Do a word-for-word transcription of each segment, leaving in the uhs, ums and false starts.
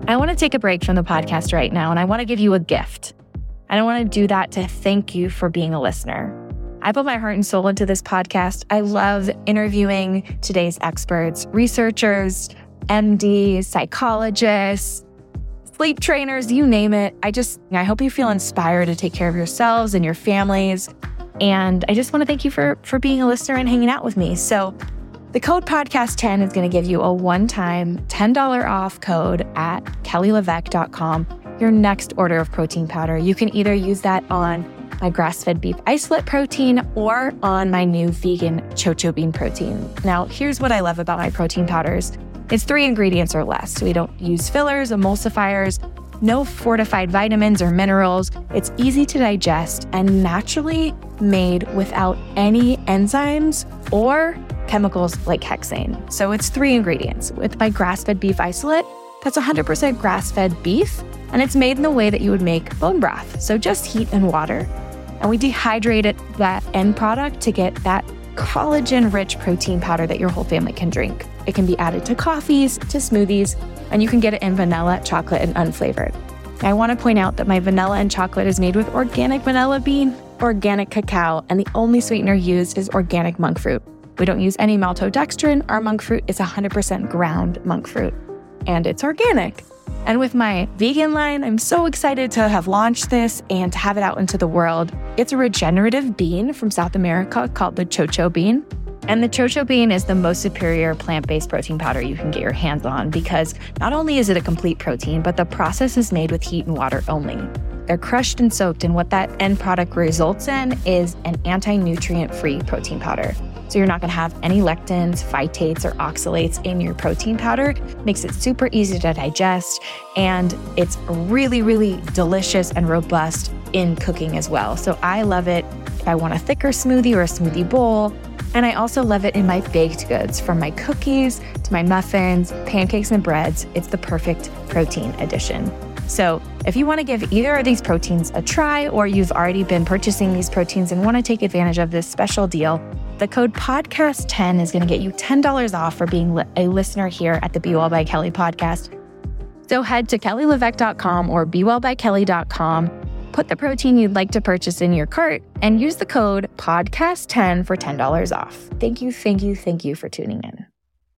I want to take a break from the podcast right now, and I want to give you a gift. And I want to do that to thank you for being a listener. I put my heart and soul into this podcast. I love interviewing today's experts, researchers, M Ds, psychologists, sleep trainers, you name it. I just, I hope you feel inspired to take care of yourselves and your families. And I just want to thank you for, for being a listener and hanging out with me. So the code podcast ten is going to give you a one-time ten dollars off code at kelly levesque dot com. Your next order of protein powder. You can either use that on my grass-fed beef isolate protein or on my new vegan chocho bean protein. Now, here's what I love about my protein powders. It's three ingredients or less. So we don't use fillers, emulsifiers, no fortified vitamins or minerals. It's easy to digest and naturally made without any enzymes or chemicals like hexane. So it's three ingredients. With my grass-fed beef isolate, that's one hundred percent grass-fed beef, and it's made in the way that you would make bone broth. So just heat and water. And we dehydrate it, that end product, to get that collagen-rich protein powder that your whole family can drink. It can be added to coffees, to smoothies, and you can get it in vanilla, chocolate, and unflavored. I want to point out that my vanilla and chocolate is made with organic vanilla bean, organic cacao, and the only sweetener used is organic monk fruit. We don't use any maltodextrin. Our monk fruit is one hundred percent ground monk fruit, and it's organic. And with my vegan line, I'm so excited to have launched this and to have it out into the world. It's a regenerative bean from South America called the chocho bean. And the chocho bean is the most superior plant-based protein powder you can get your hands on because not only is it a complete protein, but the process is made with heat and water only. They're crushed and soaked, and what that end product results in is an anti-nutrient-free protein powder. So you're not going to have any lectins, phytates, or oxalates in your protein powder. Makes it super easy to digest, and it's really, really delicious and robust in cooking as well. So I love it if I want a thicker smoothie or a smoothie bowl. And I also love it in my baked goods, from my cookies to my muffins, pancakes, and breads. It's the perfect protein addition. So if you want to give either of these proteins a try, or you've already been purchasing these proteins and want to take advantage of this special deal, the code podcast ten is going to get you ten dollars off for being li- a listener here at the Be Well by Kelly podcast. So head to kelly levesque dot com or be well by kelly dot com, put the protein you'd like to purchase in your cart, and use the code podcast ten for ten dollars off. Thank you, thank you, thank you for tuning in.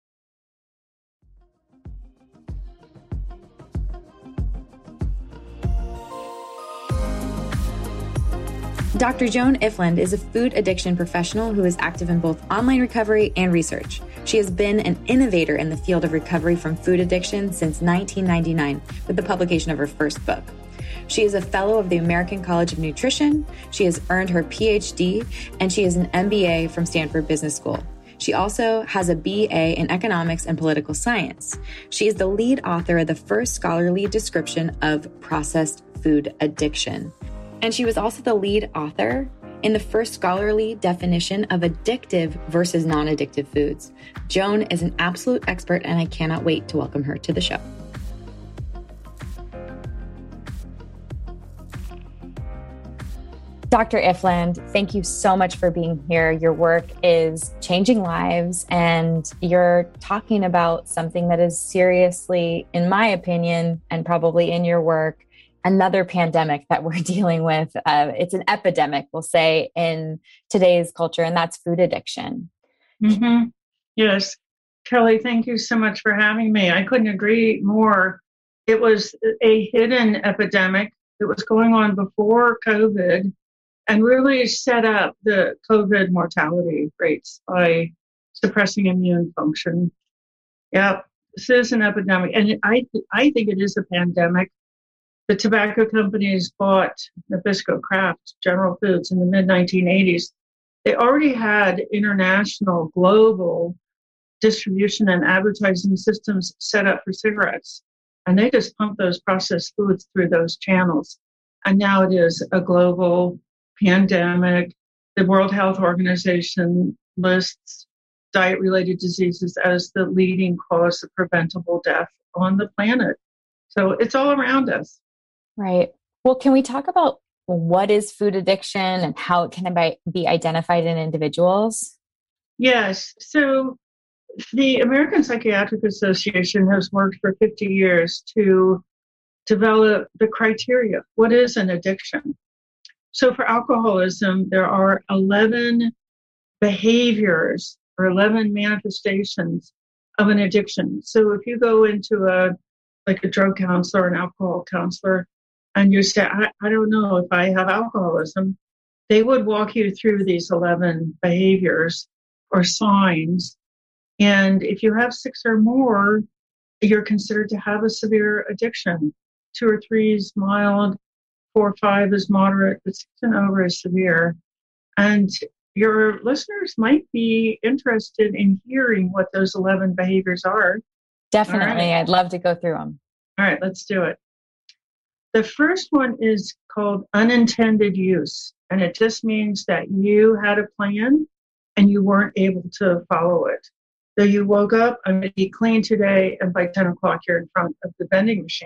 Doctor Joan Ifland is a food addiction professional who is active in both online recovery and research. She has been an innovator in the field of recovery from food addiction since nineteen ninety-nine with the publication of her first book. She is a fellow of the American College of Nutrition. She has earned her P H D, and she is an M B A from Stanford Business School. She also has a B A in economics and political science. She is the lead author of the first scholarly description of processed food addiction. And she was also the lead author in the first scholarly definition of addictive versus non-addictive foods. Joan is an absolute expert, and I cannot wait to welcome her to the show. Doctor Ifland, thank you so much for being here. Your work is changing lives, and you're talking about something that is seriously, in my opinion, and probably in your work, another pandemic that we're dealing with. Uh, it's an epidemic, we'll say, in today's culture, and that's food addiction. Mm-hmm. Yes. Kelly, thank you so much for having me. I couldn't agree more. It was a hidden epidemic that was going on before COVID and really set up the COVID mortality rates by suppressing immune function. Yeah, this is an epidemic. And I, th- I think it is a pandemic. The tobacco companies bought Nabisco Kraft, General Foods, in the mid nineteen eighties. They already had international, global distribution and advertising systems set up for cigarettes. And they just pumped those processed foods through those channels. And now it is a global pandemic. The World Health Organization lists diet-related diseases as the leading cause of preventable death on the planet. So it's all around us. Right. Well, can we talk about what is food addiction and how it can be identified in individuals? Yes. So The American Psychiatric Association has worked for fifty years to develop the criteria. What is an addiction? So for alcoholism, there are eleven behaviors or eleven manifestations of an addiction. So if you go into a like a drug counselor, an alcohol counselor, and you say, I, I don't know if I have alcoholism, they would walk you through these eleven behaviors or signs. And if you have six or more, you're considered to have a severe addiction. Two or three is mild, four or five is moderate, but six and over is severe. And your listeners might be interested in hearing what those eleven behaviors are. Definitely. Right. I'd love to go through them. All right, let's do it. The first one is called unintended use. And it just means that you had a plan and you weren't able to follow it. So you woke up, I'm going to eat clean today, and by ten o'clock you're in front of the vending machine.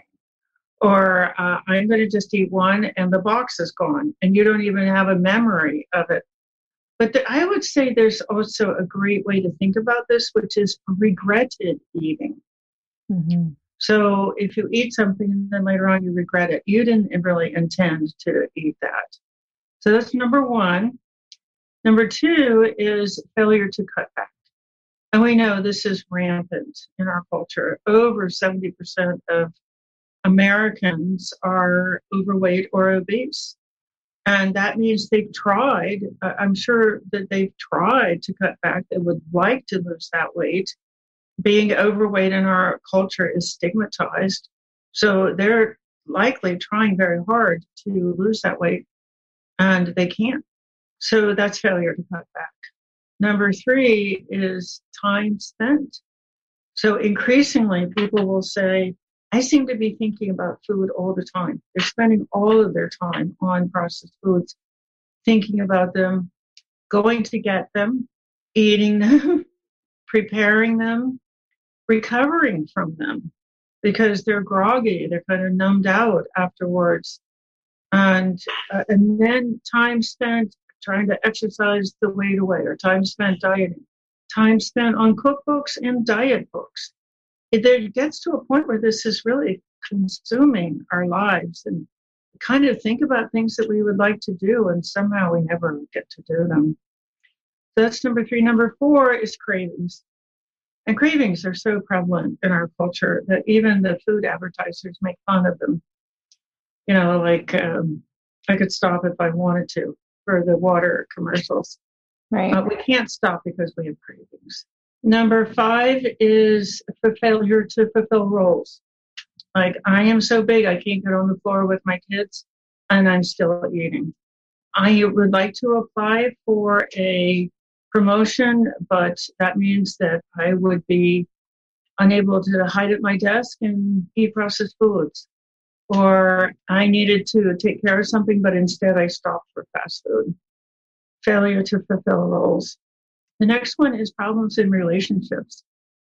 Or uh, I'm going to just eat one and the box is gone and you don't even have a memory of it. But the, I would say there's also a great way to think about this, which is regretted eating. Mm-hmm. So if you eat something and then later on you regret it, you didn't really intend to eat that. So that's number one. Number two is failure to cut back. And we know this is rampant in our culture. Over seventy percent of Americans are overweight or obese. And that means they've tried, uh, I'm sure that they've tried to cut back. They would like to lose that weight. Being overweight in our culture is stigmatized. So they're likely trying very hard to lose that weight and they can't. So that's failure to cut back. Number three is time spent. So increasingly people will say, I seem to be thinking about food all the time. They're spending all of their time on processed foods, thinking about them, going to get them, eating them, preparing them, recovering from them because they're groggy. They're kind of numbed out afterwards. And, uh, and then time spent trying to exercise the weight away, or time spent dieting, time spent on cookbooks and diet books. It gets to a point where this is really consuming our lives and kind of think about things that we would like to do and somehow we never get to do them. So that's number three. Number four is cravings. And cravings are so prevalent in our culture that even the food advertisers make fun of them. You know, like um, I could stop if I wanted to for the water commercials. Right. Uh, we can't stop because we have cravings. Number five is for failure to fulfill roles. Like, I am so big, I can't get on the floor with my kids, and I'm still eating. I would like to apply for a promotion, but that means that I would be unable to hide at my desk and eat processed foods. Or I needed to take care of something, but instead I stopped for fast food. Failure to fulfill roles. The next one is problems in relationships.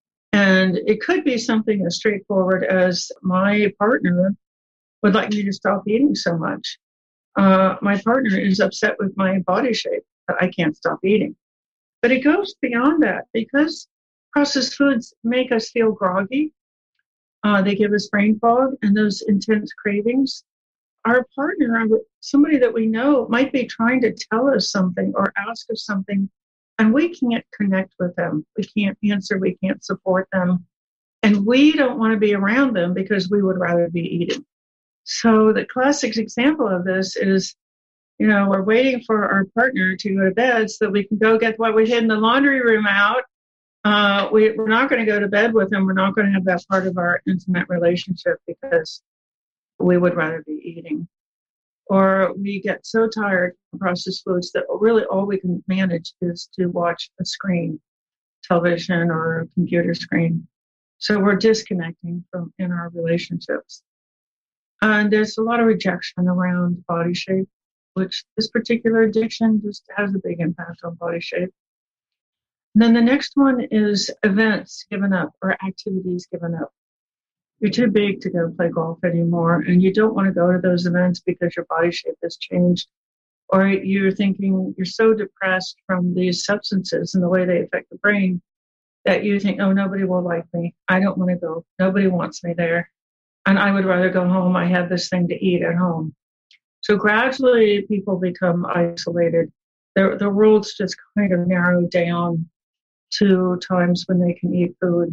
And it could be something as straightforward as my partner would like me to stop eating so much. Uh, my partner is upset with my body shape, but I can't stop eating. But it goes beyond that because processed foods make us feel groggy. Uh, they give us brain fog and those intense cravings. Our partner, somebody that we know, might be trying to tell us something or ask us something, and we can't connect with them. We can't answer. We can't support them. And we don't want to be around them because we would rather be eating. So the classic example of this is, you know, we're waiting for our partner to go to bed so that we can go get what we hid in the laundry room out. Uh, we, we're not going to go to bed with them. We're not going to have that part of our intimate relationship because we would rather be eating. Or we get so tired of processed foods that really all we can manage is to watch a screen, television or a computer screen. So we're disconnecting from in our relationships. And there's a lot of rejection around body shape, which this particular addiction just has a big impact on body shape. And then the next one is events given up or activities given up. You're too big to go play golf anymore, and you don't want to go to those events because your body shape has changed. Or you're thinking you're so depressed from these substances and the way they affect the brain that you think, oh, nobody will like me. I don't want to go. Nobody wants me there. And I would rather go home. I have this thing to eat at home. So gradually people become isolated. Their, their worlds just kind of narrow down to times when they can eat food,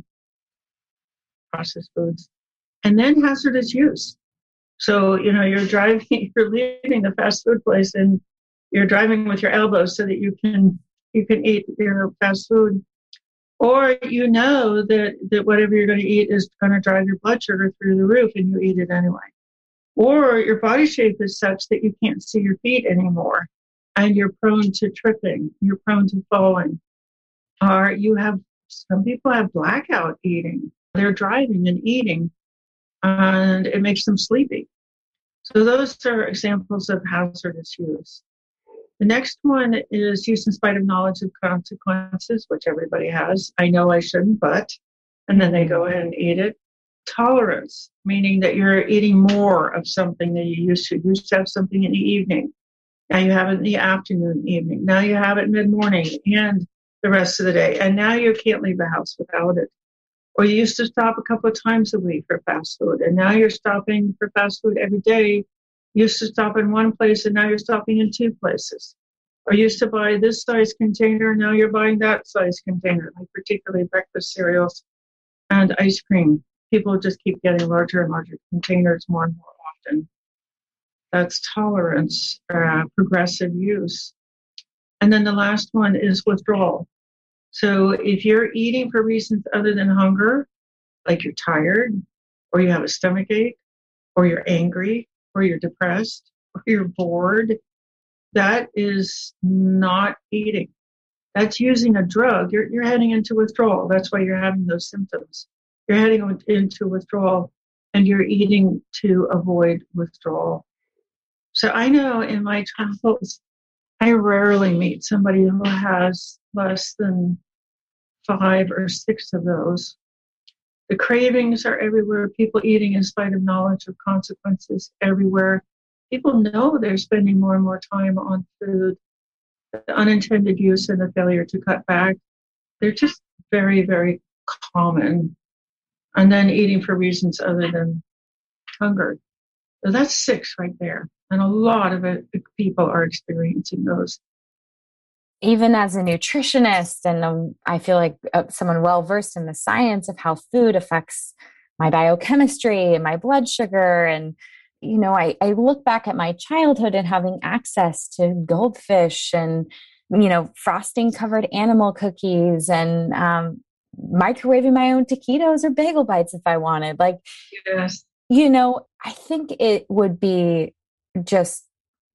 processed foods, and then hazardous use. So, you know, you're driving, you're leaving the fast food place and you're driving with your elbows so that you can, you can eat your fast food. Or you know that, that whatever you're going to eat is going to drive your blood sugar through the roof and you eat it anyway. Or your body shape is such that you can't see your feet anymore and you're prone to tripping, you're prone to falling. Or you have, some people have blackout eating. They're driving and eating and it makes them sleepy. So those are examples of hazardous use. The next one is use in spite of knowledge of consequences, which everybody has. I know I shouldn't, but, and then they go ahead and eat it. Tolerance, meaning that you're eating more of something than you used to. You used to have something in the evening. Now you have it in the afternoon, evening. Now you have it mid-morning and the rest of the day. And now you can't leave the house without it. Or you used to stop a couple of times a week for fast food. And now you're stopping for fast food every day. You used to stop in one place and now you're stopping in two places. Or you used to buy this size container and now you're buying that size container, like particularly breakfast cereals and ice cream. People just keep getting larger and larger containers more and more often. That's tolerance, uh, progressive use. And then the last one is withdrawal. So if you're eating for reasons other than hunger, like you're tired, or you have a stomach ache, or you're angry, or you're depressed, or you're bored, that is not eating. That's using a drug. You're, you're heading into withdrawal. That's why you're having those symptoms. You're heading into withdrawal and you're eating to avoid withdrawal. So I know in my travels, I rarely meet somebody who has less than five or six of those. The cravings are everywhere. People eating in spite of knowledge of consequences everywhere. People know they're spending more and more time on food. The unintended use and the failure to cut back, they're just very, very common. And then eating for reasons other than hunger. So that's six right there. And a lot of it, people are experiencing those. Even as a nutritionist, and um, I feel like uh, someone well-versed in the science of how food affects my biochemistry and my blood sugar. And, you know, I, I look back at my childhood and having access to goldfish and, you know, frosting covered animal cookies and um, microwaving my own taquitos or bagel bites if I wanted. Like, yes. You know, I think it would be just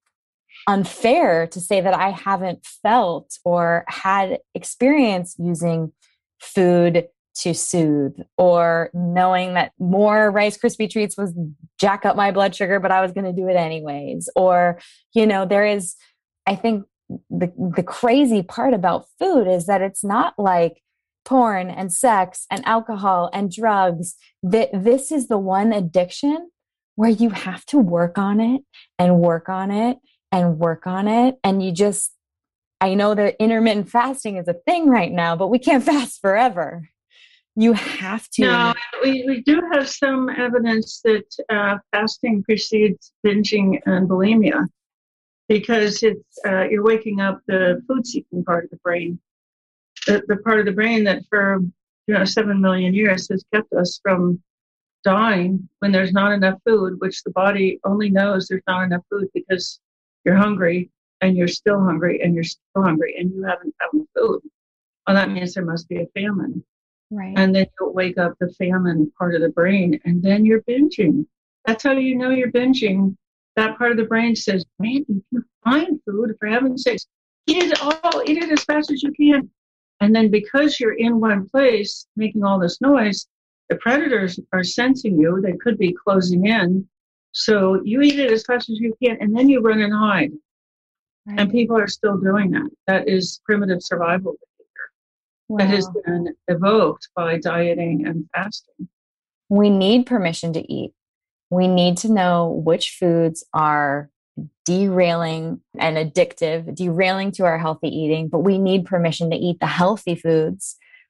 unfair to say that I haven't felt or had experience using food to soothe, or knowing that more Rice Krispie treats was jack up my blood sugar, but I was going to do it anyways. Or, you know, there is, I think the, the crazy part about food is that it's not like porn and sex and alcohol and drugs. That this is the one addiction where you have to work on it and work on it and work on it. And you just, I know that intermittent fasting is a thing right now, but we can't fast forever. You have to. No, we, we do have some evidence that uh, fasting precedes binging and bulimia, because it's uh, you're waking up the food-seeking part of the brain, the, the part of the brain that for you know seven million years has kept us from dying when there's not enough food, which the body only knows there's not enough food because you're hungry and you're still hungry and you're still hungry and you haven't found food. Well, that means there must be a famine. Right. And then you'll wake up the famine part of the brain, and then you're binging. That's how you know you're binging. That part of the brain says, man, you can find food, for heaven's sakes. Eat it all, eat it as fast as you can. And then because you're in one place making all this noise, the predators are sensing you. They could be closing in. So you eat it as fast as you can, and then you run and hide. Right. And people are still doing that. That is primitive survival. Wow. That has been evoked by dieting and fasting. We need permission to eat. We need to know which foods are derailing and addictive, derailing to our healthy eating, but we need permission to eat the healthy foods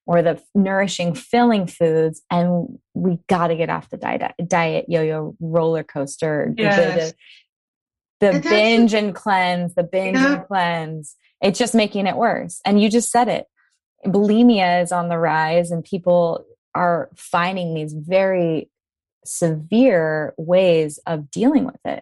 or the nourishing, filling foods. And we got to get off the diet, diet yo-yo roller coaster. Yes. The, the, the binge and cleanse, the binge yeah. and cleanse. It's just making it worse. And you just said it. Bulimia is on the rise, and people are finding these very severe ways of dealing with it.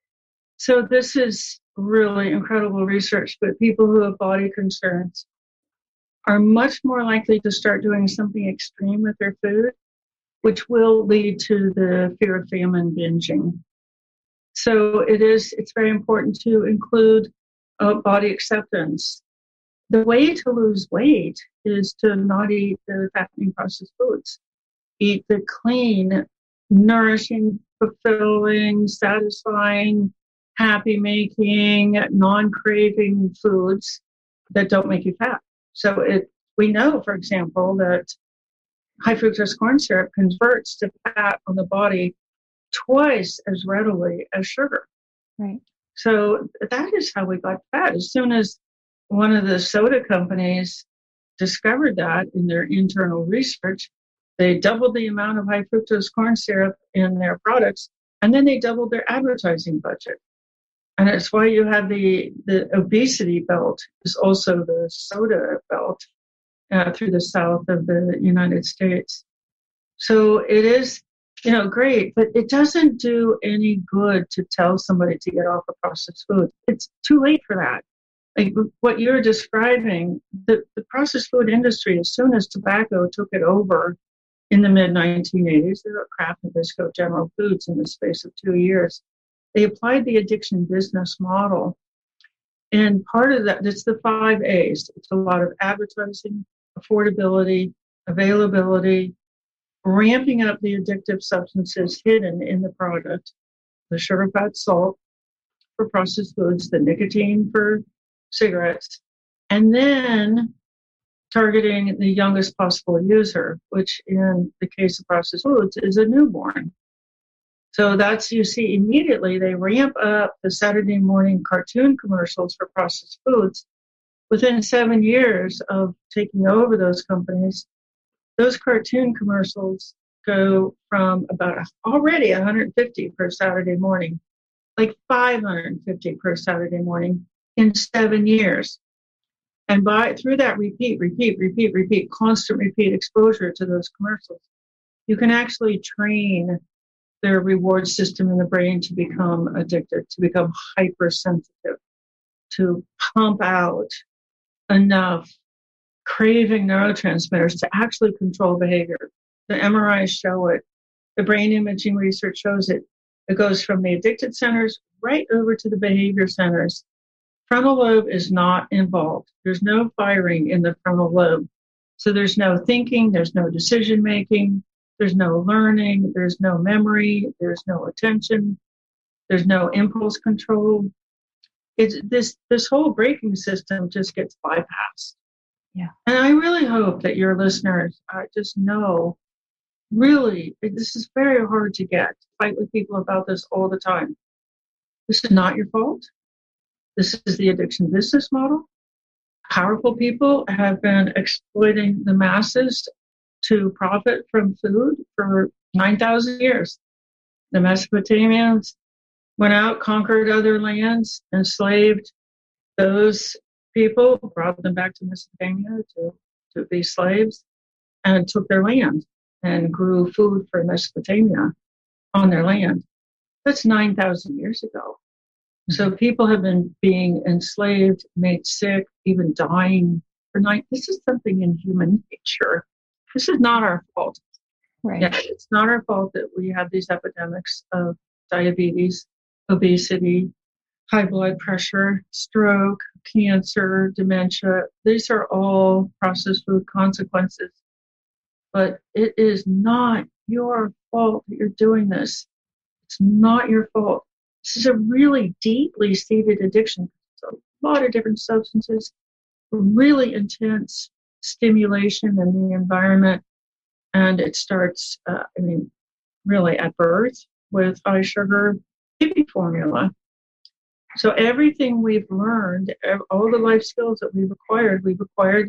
So this is really incredible research, but people who have body concerns are much more likely to start doing something extreme with their food, which will lead to the fear of famine binging. So it is, it's very important to include uh, body acceptance. The way to lose weight is to not eat the fattening processed foods. Eat the clean, nourishing, fulfilling, satisfying, happy-making, non-craving foods that don't make you fat. So it, we know, for example, that high fructose corn syrup converts to fat on the body twice as readily as sugar. Right. So that is how we got fat. As soon as one of the soda companies discovered that in their internal research, they doubled the amount of high fructose corn syrup in their products, and then they doubled their advertising budget. And it's why you have the, the obesity belt is also the soda belt uh, through the south of the United States. So it is, you know, great, but it doesn't do any good to tell somebody to get off of processed food. It's too late for that. Like what you're describing, the, the processed food industry, as soon as tobacco took it over in the mid nineteen eighties, they were Kraft, Nabisco, General Foods in the space of two years. They applied the addiction business model. And part of that, it's the five A's. It's a lot of advertising, affordability, availability, ramping up the addictive substances hidden in the product, the sugar, fat, salt for processed foods, the nicotine for cigarettes, and then targeting the youngest possible user, which in the case of processed foods is a newborn. So that's, you see, immediately they ramp up the Saturday morning cartoon commercials for processed foods. Within seven years of taking over those companies, those cartoon commercials go from about already one hundred fifty per Saturday morning, like five hundred fifty per Saturday morning in seven years. And by through that repeat, repeat, repeat, repeat, constant repeat exposure to those commercials, you can actually train their reward system in the brain to become addicted, to become hypersensitive, to pump out enough craving neurotransmitters to actually control behavior. The M R Is show it. The brain imaging research shows it. It goes from the addicted centers right over to the behavior centers. Frontal lobe is not involved. There's no firing in the frontal lobe. So there's no thinking, there's no decision making, there's no learning, there's no memory, there's no attention, there's no impulse control. It's this this whole braking system just gets bypassed. Yeah. And I really hope that your listeners uh, just know, really, this is very hard to get. Fight with people about this all the time. This is not your fault. This is the addiction business model. Powerful people have been exploiting the masses to profit from food for nine thousand years. The Mesopotamians went out, conquered other lands, enslaved those people, brought them back to Mesopotamia to, to be slaves, and took their land and grew food for Mesopotamia on their land. That's nine thousand years ago. So people have been being enslaved, made sick, even dying for nine. This is something in human nature. This is not our fault. Right. Yeah, it's not our fault that we have these epidemics of diabetes, obesity, high blood pressure, stroke, cancer, dementia. These are all processed food consequences. But it is not your fault that you're doing this. It's not your fault. This is a really deeply seated addiction. It's a lot of different substances, really intense stimulation in the environment. And it starts, uh, I mean, really at birth with high sugar baby formula. So everything we've learned, all the life skills that we've acquired, we've acquired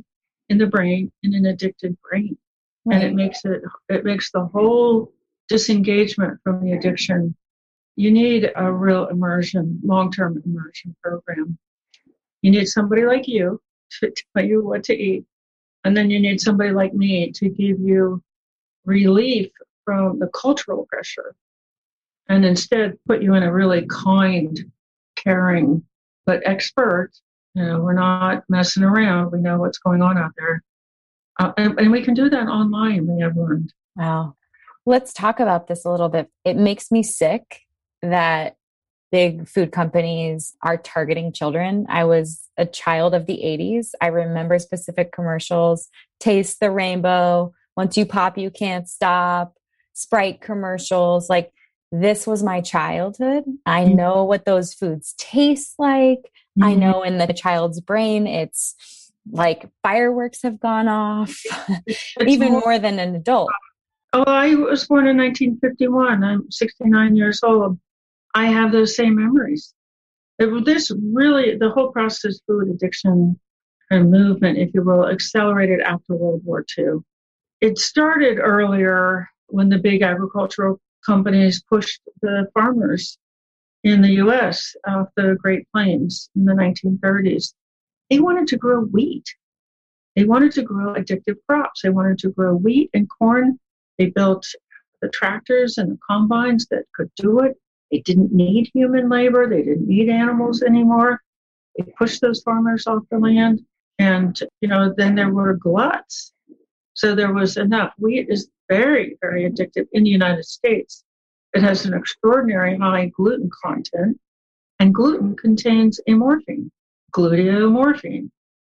in the brain in an addicted brain. Right. And it makes it, it makes the whole disengagement from the addiction. You need a real immersion, long-term immersion program. You need somebody like you to tell you what to eat. And then you need somebody like me to give you relief from the cultural pressure and instead put you in a really kind, caring, but expert. You know, we're not messing around. We know what's going on out there. Uh, and, and we can do that online, we have learned. Wow. Let's talk about this a little bit. It makes me sick that big food companies are targeting children. I was a child of the eighties. I remember specific commercials, Taste the Rainbow, once you pop, you can't stop, Sprite commercials. Like, this was my childhood. I mm-hmm. know what those foods taste like. Mm-hmm. I know in the child's brain, it's like fireworks have gone off, even more, more than an adult. Oh, I was born in nineteen fifty-one. I'm sixty-nine years old. I have those same memories. It, this really, the whole processed food addiction and movement, if you will, accelerated after World War Two. It started earlier when the big agricultural companies pushed the farmers in the U S off the Great Plains in the nineteen thirties. They wanted to grow wheat. They wanted to grow addictive crops. They wanted to grow wheat and corn. They built the tractors and the combines that could do it. They didn't need human labor. They didn't need animals anymore. They pushed those farmers off the land. And, you know, then there were gluts. So there was enough. Wheat is very, very addictive in the United States. It has an extraordinary high gluten content, and gluten contains a morphine, gluteomorphine.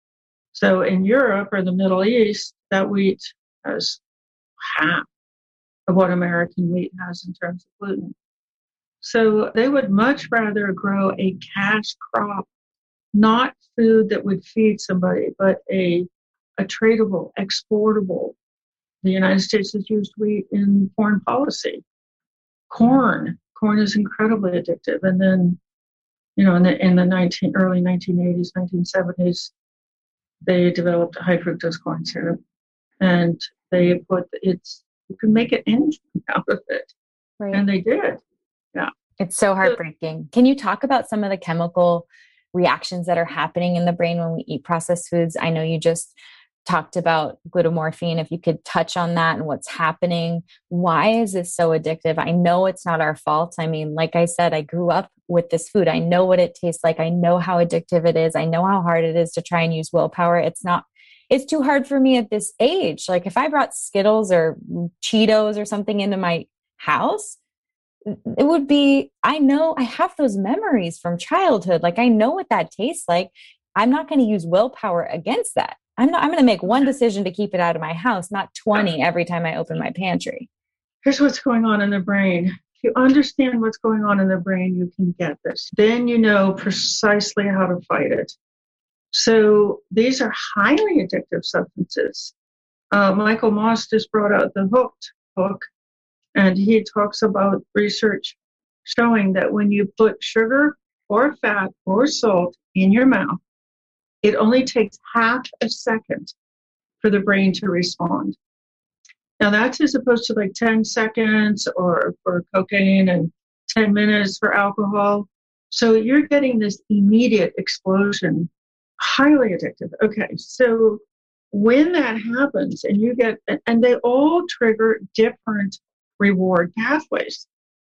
So in Europe or the Middle East, that wheat has half of what American wheat has in terms of gluten. So they would much rather grow a cash crop, not food that would feed somebody, but a, a tradable, exportable. The United States has used wheat in foreign policy. Corn. Corn is incredibly addictive. And then, you know, in the, in the nineteen, early nineteen eighties, nineteen seventies, they developed high fructose corn syrup. And they put, it's, you can make it anything out of it. Right. And they did. Yeah. It's so heartbreaking. Can you talk about some of the chemical reactions that are happening in the brain when we eat processed foods? I know you just talked about glutamorphine. If you could touch on that and what's happening. Why is this so addictive? I know it's not our fault. I mean, like I said, I grew up with this food. I know what it tastes like. I know how addictive it is. I know how hard it is to try and use willpower. It's not, it's too hard for me at this age. Like if I brought Skittles or Cheetos or something into my house, it would be, I know I have those memories from childhood. Like I know what that tastes like. I'm not going to use willpower against that. I'm not, I'm going to make one decision to keep it out of my house, not twenty every time I open my pantry. Here's what's going on in the brain. If you understand what's going on in the brain, you can get this. Then you know precisely how to fight it. So these are highly addictive substances. Uh, Michael Moss just brought out the Hooked book, and he talks about research showing that when you put sugar or fat or salt in your mouth, it only takes half a second for the brain to respond. Now that's as opposed to like ten seconds or for cocaine and ten minutes for alcohol. So you're getting this immediate explosion, highly addictive. Okay, so when that happens and you get, and they all trigger different reward pathways.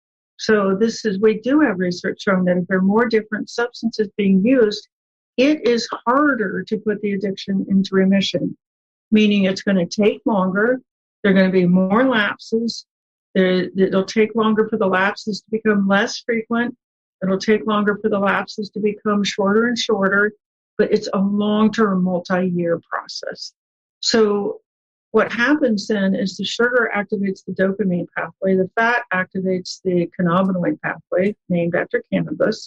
So this is, we do have research showing that if there are more different substances being used, it is harder to put the addiction into remission, meaning it's going to take longer. There are going to be more lapses. There, it'll take longer for the lapses to become less frequent. It'll take longer for the lapses to become shorter and shorter, but it's a long-term, multi-year process. So what happens then is the sugar activates the dopamine pathway. The fat activates the cannabinoid pathway, named after cannabis.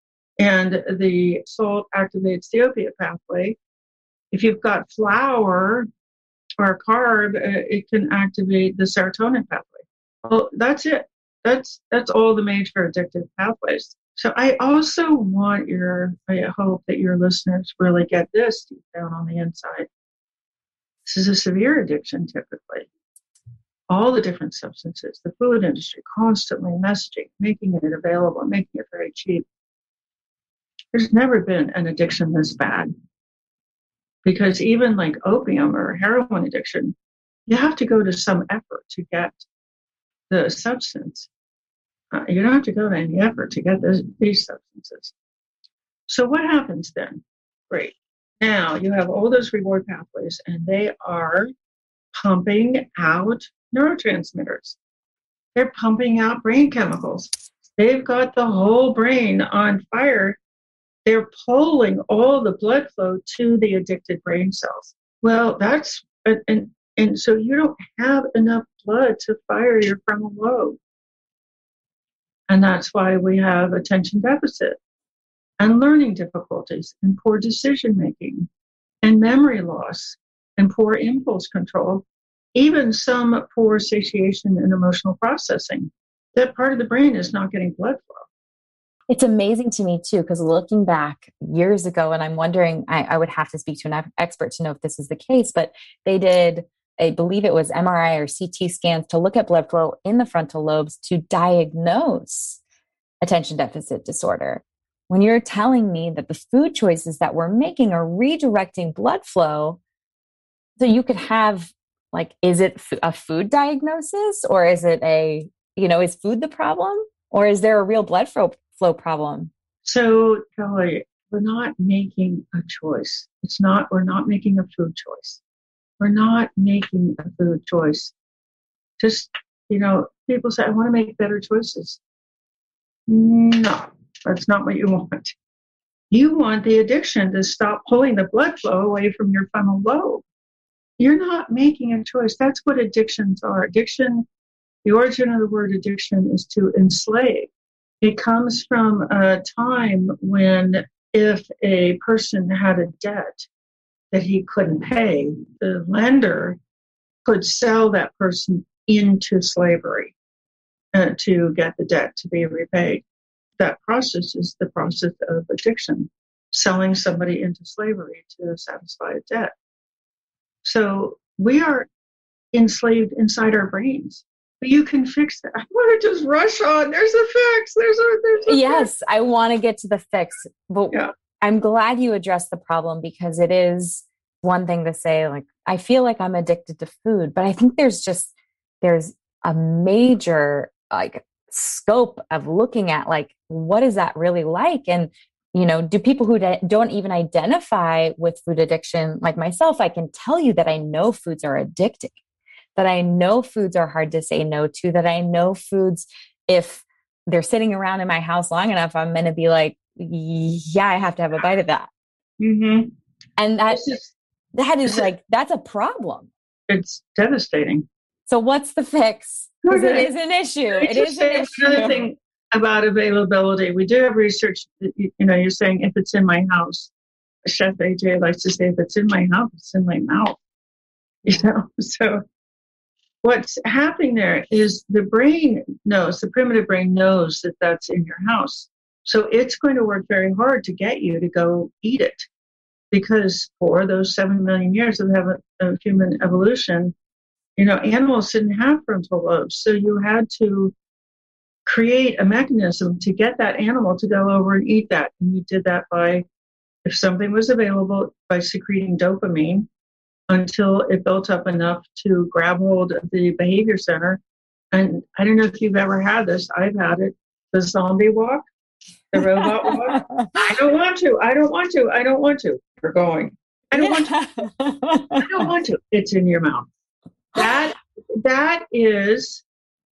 And the salt activates the opiate pathway. If you've got flour or a carb, it can activate the serotonin pathway. Well, that's it. That's that's all the major addictive pathways. So I also want your, I hope that your listeners really get this deep down on the inside. This is a severe addiction typically. All the different substances, the food industry constantly messaging, making it available, making it very cheap. There's never been an addiction this bad. Because even like opium or heroin addiction, you have to go to some effort to get the substance. Uh, you don't have to go to any effort to get this, these substances. So what happens then? Great. Now you have all those reward pathways, and they are pumping out neurotransmitters. They're pumping out brain chemicals. They've got the whole brain on fire. They're pulling all the blood flow to the addicted brain cells. Well, that's, and, and so you don't have enough blood to fire your frontal lobe. And that's why we have attention deficit and learning difficulties and poor decision making and memory loss and poor impulse control, even some poor satiation and emotional processing. That part of the brain is not getting blood flow. It's amazing to me too, because looking back years ago, and I'm wondering, I, I would have to speak to an expert to know if this is the case, but they did, I believe it was M R I or C T scans to look at blood flow in the frontal lobes to diagnose attention deficit disorder. When you're telling me that the food choices that we're making are redirecting blood flow, so you could have, like, is it a food diagnosis, or is it a, you know, is food the problem, or is there a real blood flow flow problem? So, Kelly, we're not making a choice. It's not, we're not making a food choice. We're not making a food choice. Just, you know, people say, I want to make better choices. No, that's not what you want. You want the addiction to stop pulling the blood flow away from your frontal lobe. You're not making a choice. That's what addictions are. Addiction, the origin of the word addiction is to enslave. It comes from a time when if a person had a debt that he couldn't pay, the lender could sell that person into slavery uh, to get the debt to be repaid. That process is the process of addiction, selling somebody into slavery to satisfy a debt. So we are enslaved inside our brains. But you can fix that. I want to just rush on. There's a fix. There's a, there's a yes, fix. I want to get to the fix. But yeah. I'm glad you addressed the problem, because it is one thing to say, like, I feel like I'm addicted to food, but I think there's just, there's a major, like, scope of looking at, like, what is that really like? And, you know, do people who don't even identify with food addiction, like myself, I can tell you that I know foods are addicting, that I know foods are hard to say no to, that I know foods, if they're sitting around in my house long enough, I'm going to be like, yeah, I have to have a bite of that. Mm-hmm. And that, is, that is like, that's a problem. It's devastating. So what's the fix? Because okay. it is an issue. It is an issue. Another thing about availability, we do have research that, you know, you're saying if it's in my house, Chef A J likes to say, if it's in my house, it's in my mouth. You know, so what's happening there is the brain knows, the primitive brain knows that that's in your house. So it's going to work very hard to get you to go eat it. Because for those seven million years of, of human evolution, you know, animals didn't have frontal lobes. So you had to create a mechanism to get that animal to go over and eat that. And you did that by, if something was available, by secreting dopamine, until it built up enough to grab hold of the behavior center. And I don't know if you've ever had this. I've had it. The zombie walk, the robot walk. I don't want to. I don't want to. I don't want to. You're going. I don't want to. I don't want to. It's in your mouth. That that is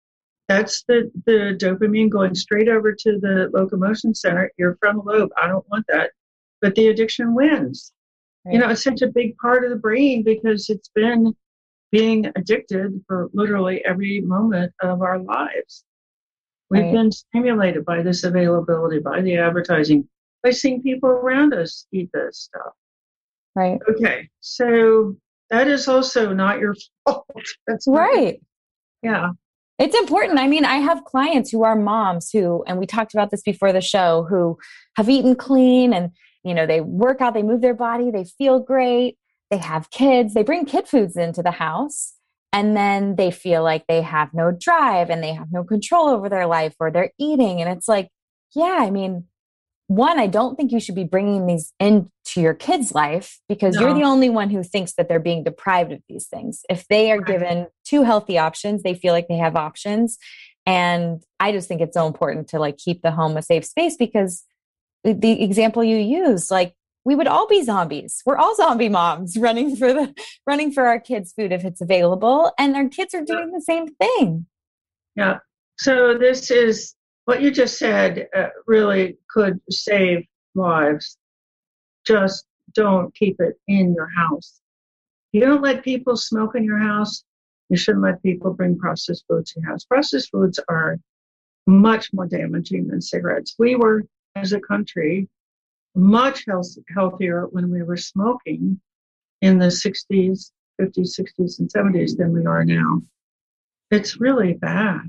that's the, the dopamine going straight over to the locomotion center, your frontal lobe. I don't want that. But the addiction wins. Right. You know, it's such a big part of the brain because it's been being addicted for literally every moment of our lives. We've right. been stimulated by this availability, by the advertising, by seeing people around us eat this stuff. Right. Okay. So that is also not your fault. That's right. Yeah. It's important. I mean, I have clients who are moms who, and we talked about this before the show, who have eaten clean and, you know, they work out, they move their body, they feel great. they have kids, they bring kid foods into the house, and then they feel like they have no drive and they have no control over their life or their eating. And it's like, yeah, I mean, one, I don't think you should be bringing these into your kid's life because no. you're the only one who thinks that they're being deprived of these things. If they are right. given two healthy options, they feel like they have options. And I just think it's so important to like keep the home a safe space, because the, the example you use, like, we would all be zombies. We're all zombie moms running for the running for our kids' food if it's available, and our kids are doing the same thing. Yeah. So this is what you just said. Uh, really could save lives. Just don't keep it in your house. You don't let people smoke in your house. You shouldn't let people bring processed foods in your house. Processed foods are much more damaging than cigarettes. We were, as a country, much health, healthier when we were smoking in the sixties, fifties, sixties, and seventies than we are now. It's really bad.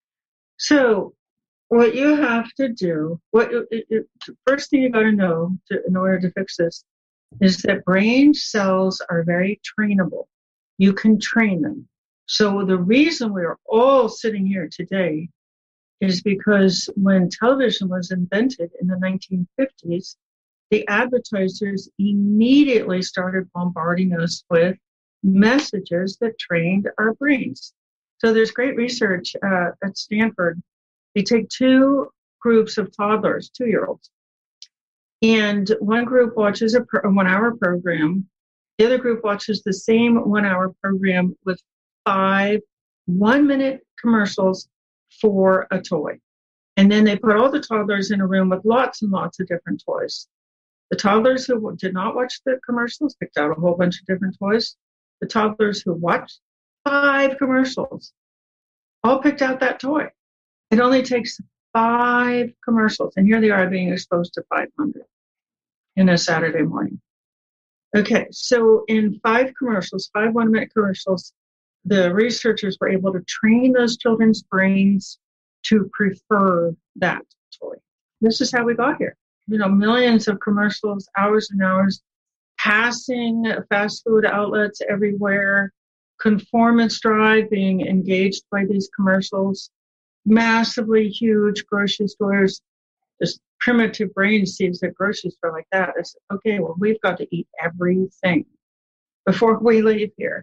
So what you have to do, what it, it, first thing you got to know to, in order to fix this, is that brain cells are very trainable. You can train them. So the reason we are all sitting here today is because when television was invented in the nineteen fifties, the advertisers immediately started bombarding us with messages that trained our brains. So there's great research uh, at Stanford. They take two groups of toddlers, two-year-olds, and one group watches a, pro- a one-hour program. The other group watches the same one-hour program with five one-minute commercials for a toy. And then they put all the toddlers in a room with lots and lots of different toys. The toddlers who did not watch the commercials picked out a whole bunch of different toys. The toddlers who watched five commercials all picked out that toy. It only takes five commercials, and here they are being exposed to five hundred in a Saturday morning. Okay, so in five commercials, five one-minute commercials, the researchers were able to train those children's brains to prefer that toy. This is how we got here. You know, millions of commercials, hours and hours, passing fast food outlets everywhere, conformance drive being engaged by these commercials, massively huge grocery stores, just primitive brain sees a grocery store like that. It's okay, well, we've got to eat everything before we leave here.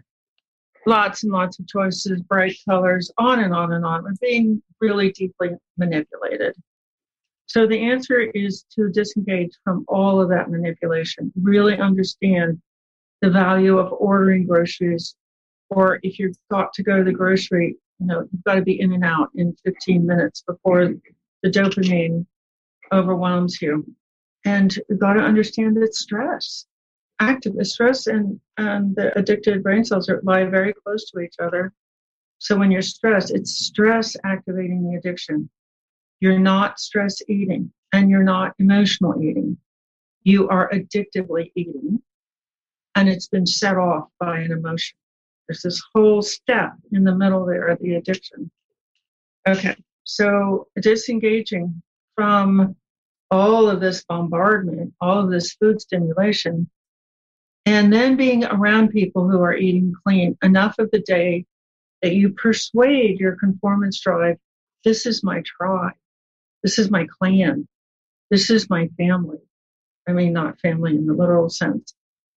Lots and lots of choices, bright colors, on and on and on. We're being really deeply manipulated. So the answer is to disengage from all of that manipulation, really understand the value of ordering groceries, or if you've got to go to the grocery, you know, you've got to be in and out in fifteen minutes before the dopamine overwhelms you. And you've got to understand that stress, active stress and, and the addicted brain cells are, lie very close to each other. So when you're stressed, it's stress activating the addiction. You're not stress eating and you're not emotional eating. You are addictively eating, and it's been set off by an emotion. There's this whole step in the middle there of the addiction. Okay, so disengaging from all of this bombardment, all of this food stimulation, and then being around people who are eating clean enough of the day that you persuade your conformance drive, this is my tribe. This is my clan. This is my family. I mean, not family in the literal sense.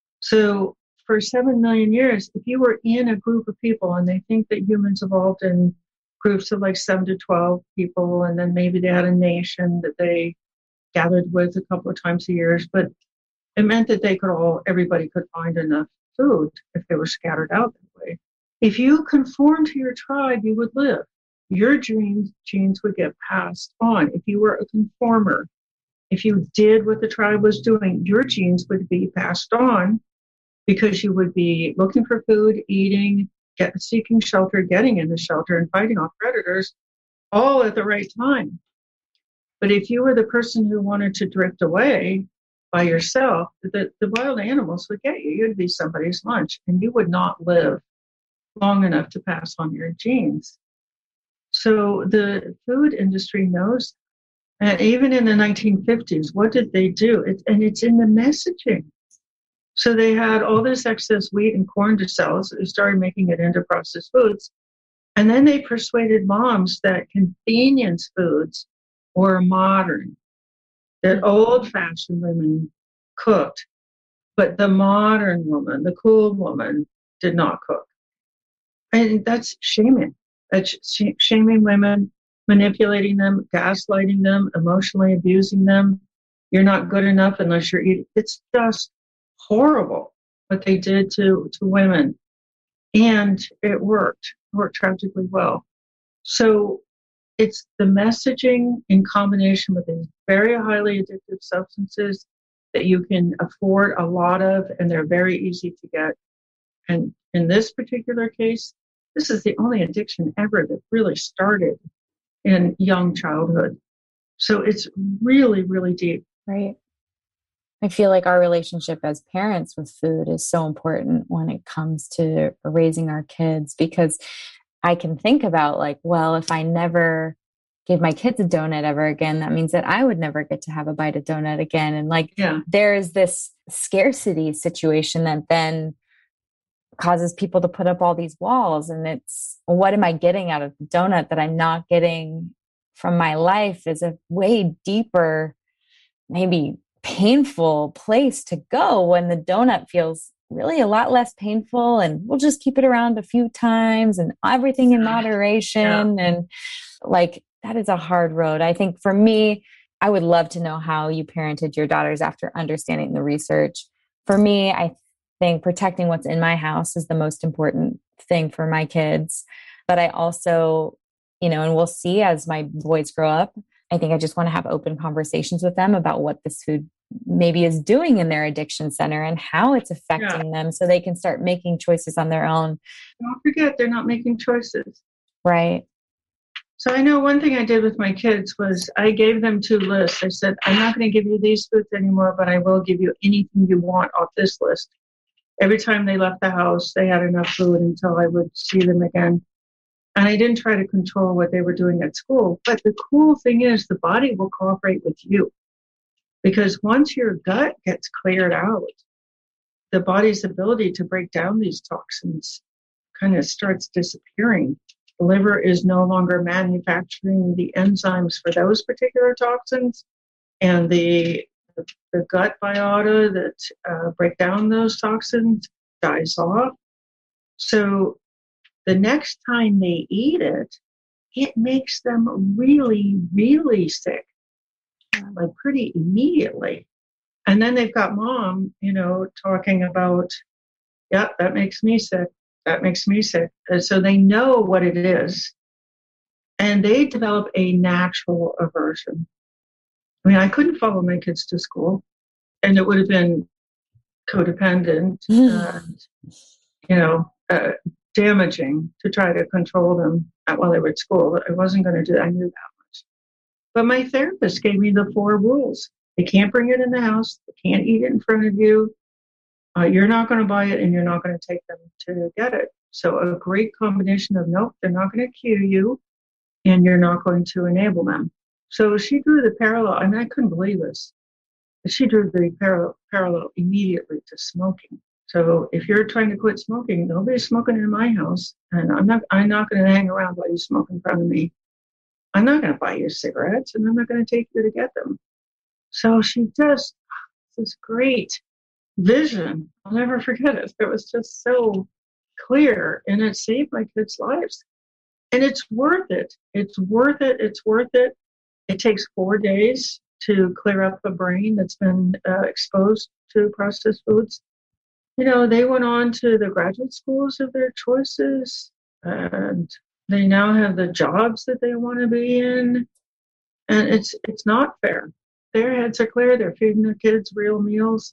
So for seven million years, if you were in a group of people, and they think that humans evolved in groups of like seven to twelve people, and then maybe they had a nation that they gathered with a couple of times a year, but it meant that they could all, everybody could find enough food if they were scattered out that way. If you conform to your tribe, you would live. Your genes, genes would get passed on. If you were a conformer, if you did what the tribe was doing, your genes would be passed on because you would be looking for food, eating, get, seeking shelter, getting into shelter, and fighting off predators all at the right time. But if you were the person who wanted to drift away by yourself, the, the wild animals would get you. You'd be somebody's lunch, and you would not live long enough to pass on your genes. So the food industry knows, and even in the nineteen fifties, what did they do? It, and it's in the messaging. So they had all this excess wheat and corn to sell, so they started making it into processed foods. And then they persuaded moms that convenience foods were modern, that old-fashioned women cooked, but the modern woman, the cool woman, did not cook. And that's shaming. That's sh- shaming women, manipulating them, gaslighting them, emotionally abusing them. You're not good enough unless you're eating. It's just horrible what they did to, to women. And it worked, it worked tragically well. So it's the messaging in combination with these very highly addictive substances that you can afford a lot of, and they're very easy to get. And in this particular case, this is the only addiction ever that really started in young childhood. So it's really, really deep. Right. I feel like our relationship as parents with food is so important when it comes to raising our kids, because I can think about like, well, if I never gave my kids a donut ever again, that means that I would never get to have a bite of donut again. And like, yeah. there's this scarcity situation that then causes people to put up all these walls. And it's, what am I getting out of the donut that I'm not getting from my life is a way deeper, maybe painful place to go when the donut feels really a lot less painful, and we'll just keep it around a few times and everything in moderation. Yeah. And like, that is a hard road. I think for me, I would love to know how you parented your daughters after understanding the research. For me, I think protecting what's in my house is the most important thing for my kids. But I also, you know, and we'll see as my boys grow up, I think I just want to have open conversations with them about what this food maybe is doing in their addiction center and how it's affecting yeah. them, so they can start making choices on their own. Don't forget, they're not making choices. Right. So I know one thing I did with my kids was I gave them two lists. I said, I'm not going to give you these foods anymore, but I will give you anything you want off this list. Every time they left the house, they had enough food until I would see them again. And I didn't try to control what they were doing at school. But the cool thing is the body will cooperate with you. Because once your gut gets cleared out, the body's ability to break down these toxins kind of starts disappearing. The liver is no longer manufacturing the enzymes for those particular toxins. And the, the gut biota that uh, break down those toxins dies off. So the next time they eat it, it makes them really, really sick, like pretty immediately. And then they've got mom, you know, talking about, yeah, that makes me sick. That makes me sick. And so they know what it is. And they develop a natural aversion. I mean, I couldn't follow my kids to school, and it would have been codependent and, you know, uh, damaging to try to control them while they were at school. I wasn't going to do that. I knew that much. But my therapist gave me the four rules. They can't bring it in the house. They can't eat it in front of you. Uh, you're not going to buy it, and you're not going to take them to get it. So a great combination of, nope, they're not going to cue you, and you're not going to enable them. So she drew the parallel. I mean, I couldn't believe this. She drew the parallel, parallel immediately to smoking. So if you're trying to quit smoking, nobody's smoking in my house, and I'm not I'm not going to hang around while you smoke in front of me. I'm not going to buy you cigarettes, and I'm not going to take you to get them. So she just, this great vision. I'll never forget it. It was just so clear, and it saved my kids' lives. And it's worth it. It's worth it. It's worth it. It takes four days to clear up a brain that's been uh, exposed to processed foods. You know, they went on to the graduate schools of their choices, and they now have the jobs that they want to be in. And it's it's not fair. Their heads are clear. They're feeding their kids real meals.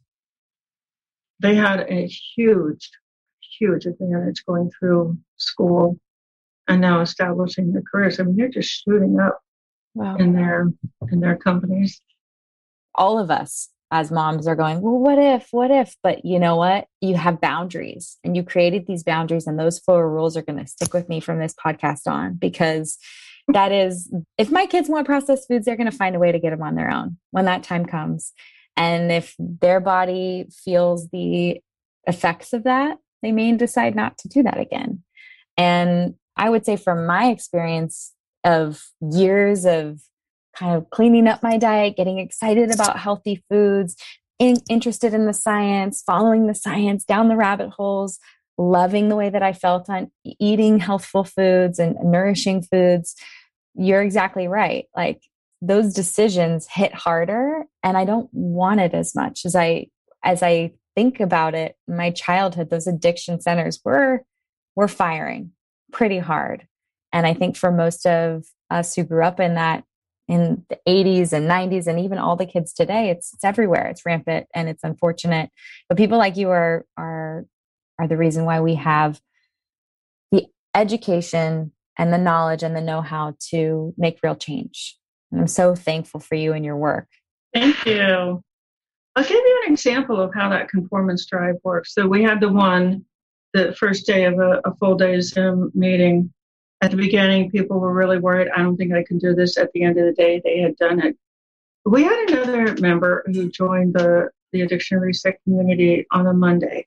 They had a huge, huge advantage going through school and now establishing their careers. I mean, they're just shooting up wow. in their in their companies. All of us as moms are going, well, what if, what if? But you know what? You have boundaries, and you created these boundaries, and those four rules are going to stick with me from this podcast on, because that is, if my kids want processed foods, they're going to find a way to get them on their own when that time comes. And if their body feels the effects of that, they may decide not to do that again. And I would say from my experience of years of kind of cleaning up my diet, getting excited about healthy foods, in, interested in the science, following the science down the rabbit holes, loving the way that I felt on eating healthful foods and nourishing foods, you're exactly right. Like those decisions hit harder, and I don't want it as much as I, as I think about it. My childhood, those addiction centers were, were firing pretty hard. And I think for most of us who grew up in that, in the eighties and nineties, and even all the kids today, it's, it's everywhere. It's rampant and it's unfortunate. But people like you are, are, are the reason why we have the education and the knowledge and the know-how to make real change. And I'm so thankful for you and your work. Thank you. I'll give you an example of how that conformance drive works. So we had the one, the first day of a, a full day Zoom meeting. At the beginning, people were really worried. I don't think I can do this. At the end of the day, they had done it. We had another member who joined the, the Addiction Reset community on a Monday.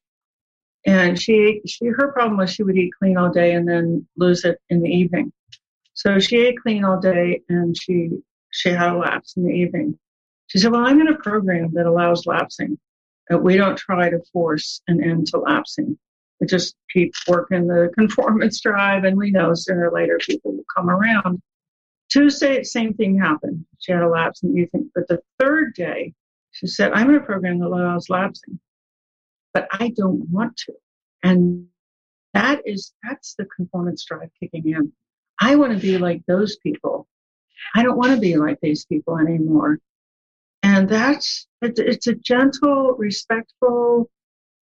And she, she, her problem was she would eat clean all day and then lose it in the evening. So she ate clean all day and she, she had a lapse in the evening. She said, well, I'm in a program that allows lapsing. We don't try to force an end to lapsing. We just keep working the conformance drive, and we know sooner or later people will come around. Tuesday, same thing happened. She had a lapse in the evening. But the third day, she said, I'm in a program that allows lapsing, but I don't want to. And that is, that's the conformance drive kicking in. I want to be like those people. I don't want to be like these people anymore. And that's, it, it's a gentle, respectful,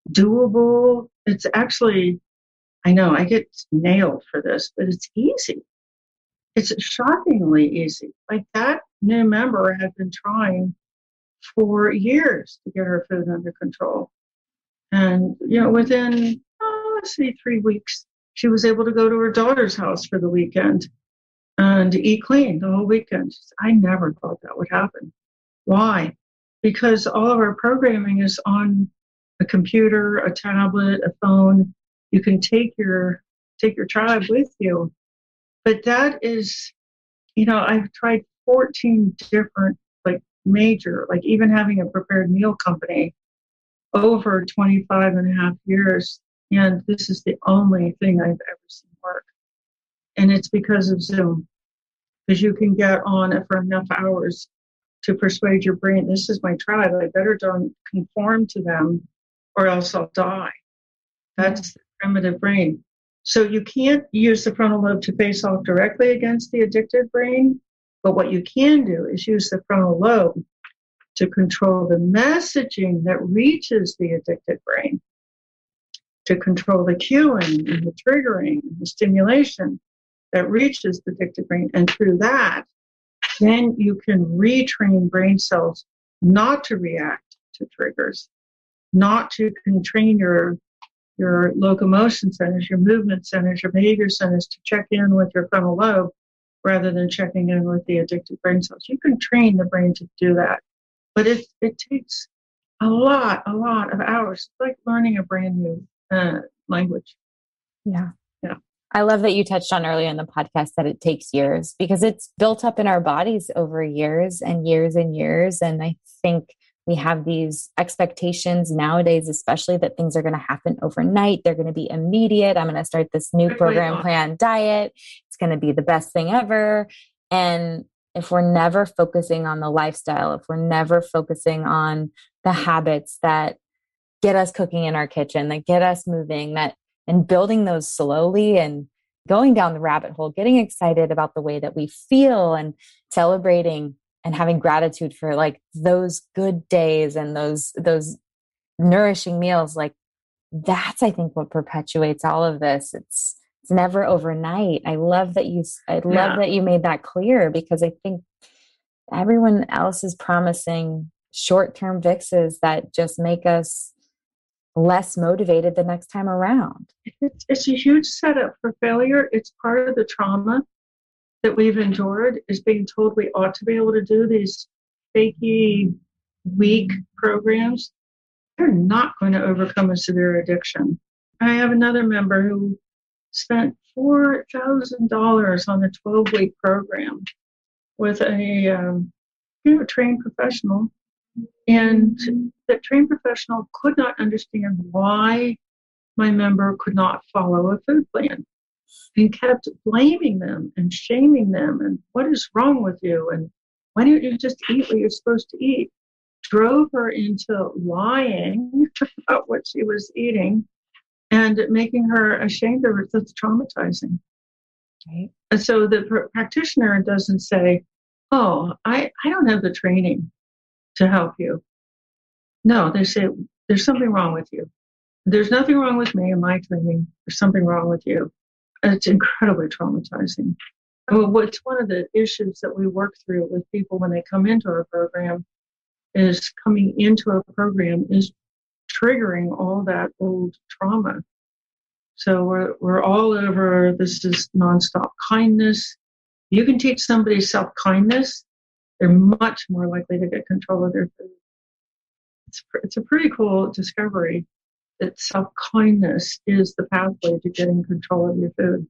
doable. It's actually, I know I get nailed for this, but it's easy. It's shockingly easy. Like that new member had been trying for years to get her food under control. And, you know, within, oh, let's see, three weeks, she was able to go to her daughter's house for the weekend and eat clean the whole weekend. I never thought that would happen. Why? Because all of our programming is on a computer, a tablet, a phone. You can take your take your tribe with you. But that is, you know, I've tried fourteen different, like major, like even having a prepared meal company over twenty-five and a half years. And this is the only thing I've ever seen work. And it's because of Zoom. Because you can get on it for enough hours to persuade your brain, this is my tribe, I better don't conform to them or else I'll die. That's the primitive brain. So you can't use the frontal lobe to face off directly against the addicted brain, but what you can do is use the frontal lobe to control the messaging that reaches the addicted brain, to control the cueing and the triggering and the stimulation that reaches the addicted brain. And through that, then you can retrain brain cells not to react to triggers, not to can train your, your locomotion centers, your movement centers, your behavior centers to check in with your frontal lobe rather than checking in with the addicted brain cells. You can train the brain to do that, but it, it takes a lot, a lot of hours. It's like learning a brand new uh, language. Yeah. Yeah. I love that you touched on earlier in the podcast that it takes years because it's built up in our bodies over years and years and years. And I think we have these expectations nowadays, especially that things are going to happen overnight. They're going to be immediate. I'm going to start this new program plan diet. It's going to be the best thing ever. And if we're never focusing on the lifestyle, if we're never focusing on the habits that get us cooking in our kitchen, that get us moving, that and building those slowly and going down the rabbit hole, getting excited about the way that we feel and celebrating and having gratitude for like those good days and those, those nourishing meals. Like that's, I think, what perpetuates all of this. It's, it's never overnight. I love that you, I love Yeah. that you made that clear because I think everyone else is promising short-term fixes that just make us less motivated the next time around. It's, it's a huge setup for failure. It's part of the trauma that we've endured is being told we ought to be able to do these fakey week programs, they're not going to overcome a severe addiction. I have another member who spent four thousand dollars on a twelve-week program with a um, you know, trained professional. And that trained professional could not understand why my member could not follow a food plan and kept blaming them and shaming them. And what is wrong with you? And why don't you just eat what you're supposed to eat? Drove her into lying about what she was eating and making her ashamed of it. That's traumatizing. Right. And so the pr- practitioner doesn't say, oh, I, I don't have the training to help you. No, they say, there's something wrong with you. There's nothing wrong with me and my training. There's something wrong with you. And it's incredibly traumatizing. Well, what's one of the issues that we work through with people when they come into our program is coming into a program is triggering all that old trauma. So we're we're all over, this is nonstop kindness. You can teach somebody self-kindness, they're much more likely to get control of their food. It's, it's a pretty cool discovery that self-kindness is the pathway to getting control of your food.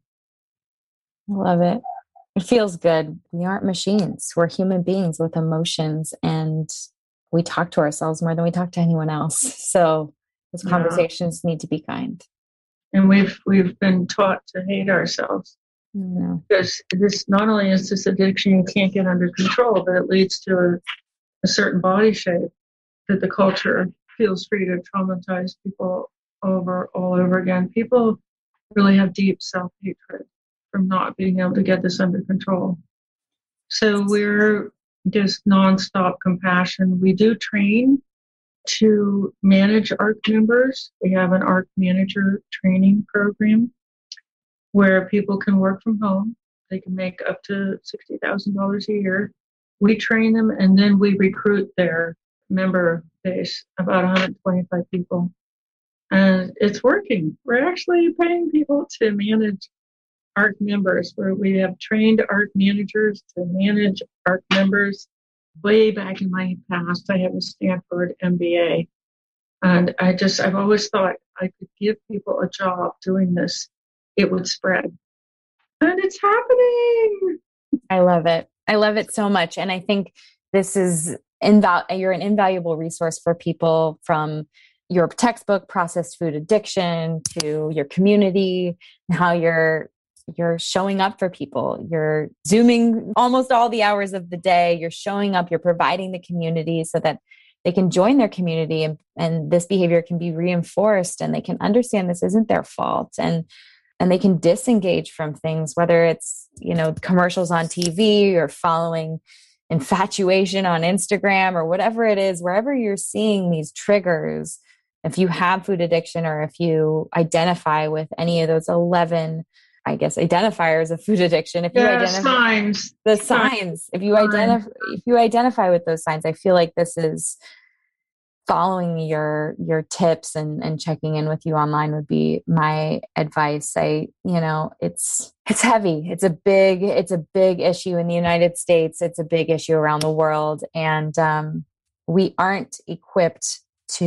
I love it. It feels good. We aren't machines. We're human beings with emotions, and we talk to ourselves more than we talk to anyone else. So those conversations yeah. need to be kind. And we've we've been taught to hate ourselves. No. Because this not only is this addiction you can't get under control, but it leads to a, a certain body shape that the culture feels free to traumatize people over all over again. People really have deep self-hatred from not being able to get this under control. So we're just nonstop compassion. We do train to manage A R C members. We have an A R C manager training program where people can work from home. They can make up to sixty thousand dollars a year. We train them, and then we recruit their member base, about one hundred twenty-five people. And it's working. We're actually paying people to manage A R C members, where we have trained A R C managers to manage A R C members. Way back in my past, I have a Stanford M B A. And I just, I've always thought I could give people a job doing this. It would spread. And it's happening. I love it. I love it so much. And I think this is, inval- you're an invaluable resource for people, from your textbook, Processed Food Addiction, to your community, and how you're you're showing up for people. You're Zooming almost all the hours of the day. You're showing up. You're providing the community so that they can join their community, and, and this behavior can be reinforced, and they can understand this isn't their fault. And and they can disengage from things, whether it's, you know, commercials on T V or following infatuation on Instagram or whatever it is, wherever you're seeing these triggers. If you have food addiction, or if you identify with any of those eleven, I guess, identifiers of food addiction, if you yeah, identify signs, the signs, if you identify, if you identify with those signs, I feel like this is following your, your tips and, and checking in with you online would be my advice. I, you know, it's, it's heavy. It's a big, it's a big issue in the United States. It's a big issue around the world. And um, we aren't equipped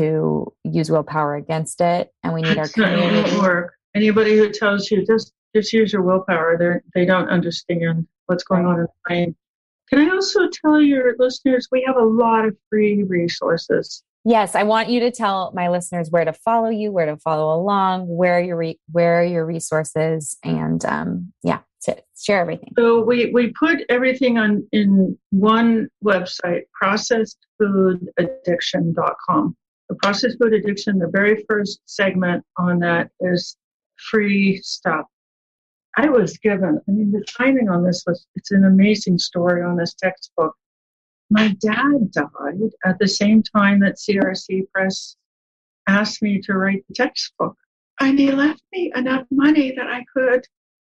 to use willpower against it. And we need it's our community. It won't work. Anybody who tells you just, just use your willpower, they they don't understand what's going on in the brain. Can I also tell your listeners, we have a lot of free resources. Yes, I want you to tell my listeners where to follow you, where to follow along, where your re- where are your resources, and um, yeah, to share everything. So we, we put everything on in one website, processed food addiction dot com. The Processed Food Addiction, the very first segment on that is free stuff. I was given, I mean, the timing on this was, it's an amazing story on this textbook. My dad died at the same time that C R C Press asked me to write the textbook. And he left me enough money that I could,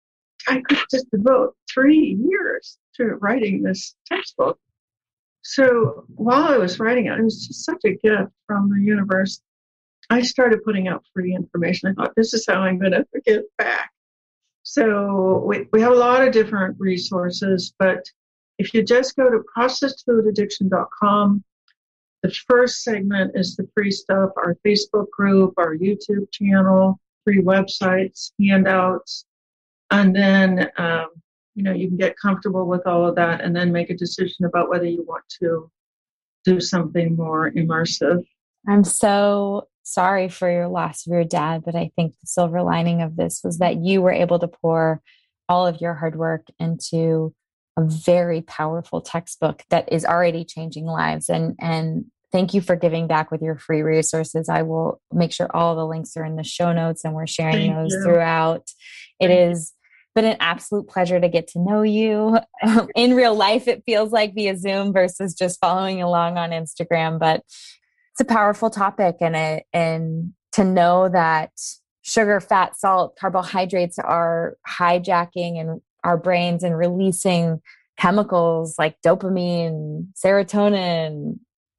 I could just devote three years to writing this textbook. So while I was writing it, it was just such a gift from the universe. I started putting out free information. I thought, this is how I'm going to give back. So we, we have a lot of different resources, but if you just go to processed food addiction dot com, The first segment is the free stuff, our Facebook group, our YouTube channel, free websites, handouts. And then, um, you know, you can get comfortable with all of that and then make a decision about whether you want to do something more immersive. I'm so sorry for your loss of your dad, but I think the silver lining of this was that you were able to pour all of your hard work into a very powerful textbook that is already changing lives. And, and thank you for giving back with your free resources. I will make sure all the links are in the show notes and we're sharing Thank those you. throughout. It Thank is been an absolute pleasure to get to know you. In real life, it feels like via Zoom versus just following along on Instagram, but it's a powerful topic. And it, and to know that sugar, fat, salt, carbohydrates are hijacking and our brains and releasing chemicals like dopamine, serotonin,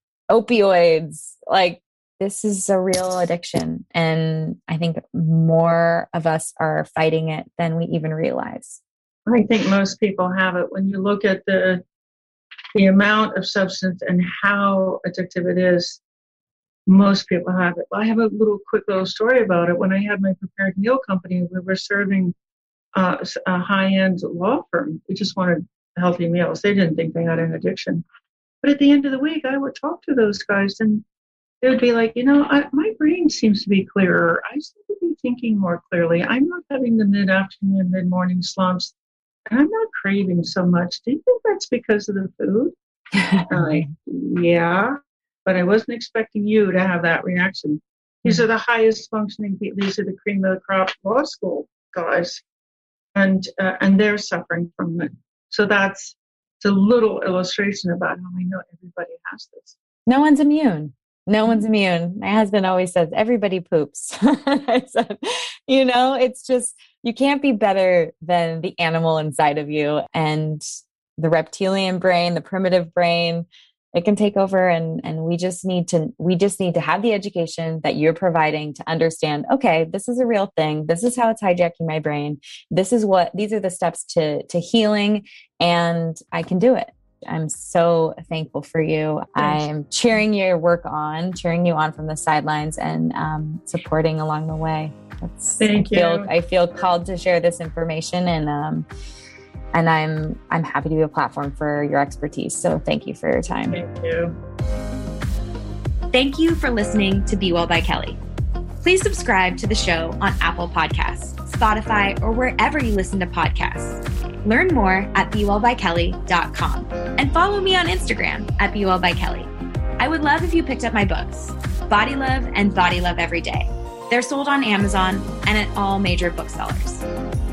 opioids, like this is a real addiction. And I think more of us are fighting it than we even realize. I think most people have it. When you look at the the amount of substance and how addictive it is, most people have it. I have a little quick little story about it. When I had my prepared meal company, we were serving uh, a high-end law firm. We just wanted healthy meals. They didn't think they had an addiction. But at the end of the week, I would talk to those guys and they would be like, you know, I, my brain seems to be clearer. I seem to be thinking more clearly. I'm not having the mid-afternoon, mid-morning slumps, and I'm not craving so much. Do you think that's because of the food? I'm like, yeah, but I wasn't expecting you to have that reaction. These are the highest functioning people. These are the cream of the crop law school guys, and uh, and they're suffering from it. So that's it's a little illustration about how I know everybody has this. No one's immune. No one's immune. My husband always says, everybody poops. I said, you know, it's just, you can't be better than the animal inside of you. And the reptilian brain, the primitive brain, it can take over. And, and we just need to, we just need to have the education that you're providing to understand, okay, this is a real thing. This is how it's hijacking my brain. This is what, these are the steps to, to healing, and I can do it. I'm so thankful for you. I am cheering your work on, cheering you on from the sidelines, and um, supporting along the way. That's, Thank I feel, you. I feel called to share this information, and um, and I'm I'm happy to be a platform for your expertise. So thank you for your time. Thank you. Thank you for listening to Be Well by Kelly. Please subscribe to the show on Apple Podcasts, Spotify, or wherever you listen to podcasts. Learn more at be well by kelly dot com and follow me on Instagram at be well by kelly. I would love if you picked up my books, Body Love and Body Love Every Day. They're sold on Amazon and at all major booksellers.